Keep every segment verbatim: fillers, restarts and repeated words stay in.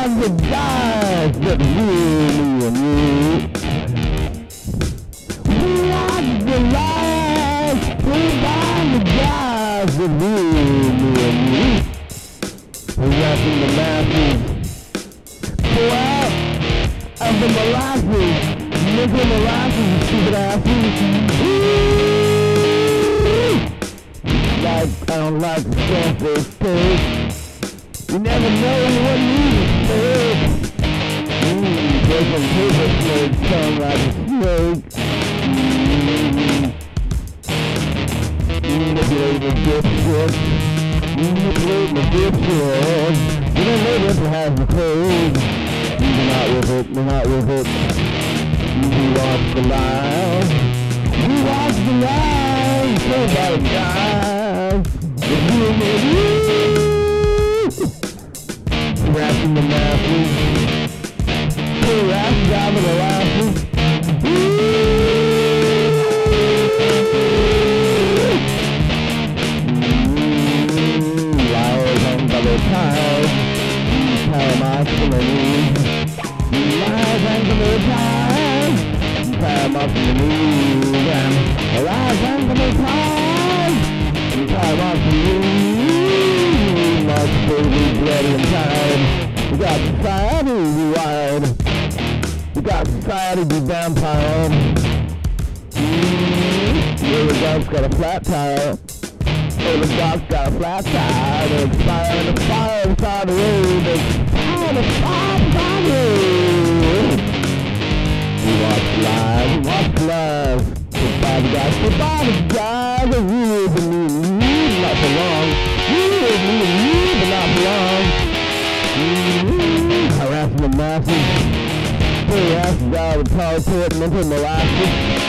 are the guys that rule me and you. We are the lies. We are the guys that rule me and you. Harassing the masses. Pour out of the molasses. Nickel molasses, you stupid asses. Like, I don't like the stuff they take. You never know what needs to take. Mmm, breaking paper snake, tongue like a snake. Mmm, manipulating the dipshit. Manipulating the dipshit. You don't know this has the code. You're not with it, you're not with it. You watch the lies. You watch the lies. Nobody dies. If you and you. Harassing the masses. Harassing driving the lasses. Liars on double tires. Tie my feelings. Lies on double tires. Tie my feelings. Lies on double tires. Tie my feelings. My baby bloody and tired. We got society rewired. We got society be vampire. Mm-hmm. The dog's got a flat tire. Oh, the dog's got a flat tire. There's fire in the fire inside the road. There's fire in the fire inside the road. We watch live, we watch live. Goodbye the guys, goodbye the guys. I really believe you, not for long. You really believe you, but not for long. Mm-hmm. Harassing the masses. Put your asses out of the power pit and into molasses.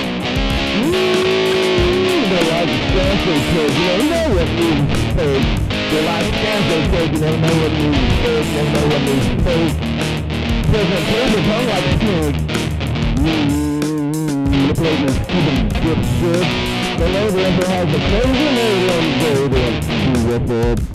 Mm-hmm. They like the cancer cake, you don't know what news is fake. They like cancer cake, you don't know what news is fake. You don't know what news is fake. President Clinton tongue like a snake. Mmm, the president's stupid dipshit. The label has a crazy name on the day, they don't do with it.